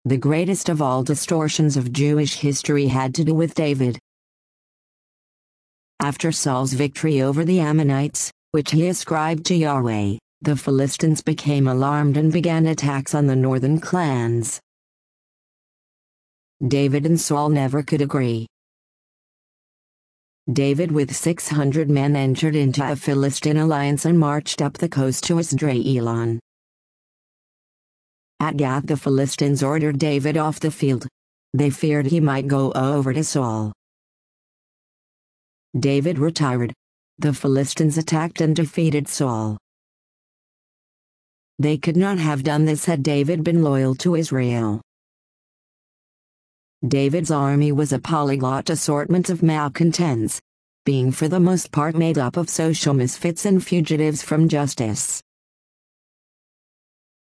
The greatest of all distortions of Jewish history had to do with David. After Saul's victory over the Ammonites, which he ascribed to Yahweh, the Philistines became alarmed and began attacks on the northern clans. David and Saul never could agree. David with 600 men entered into a Philistine alliance and marched up the coast to Esdraelon. At Gath the Philistines ordered David off the field. They feared he might go over to Saul. David retired. The Philistines attacked and defeated Saul. They could not have done this had David been loyal to Israel. David's army was a polyglot assortment of malcontents, being for the most part made up of social misfits and fugitives from justice.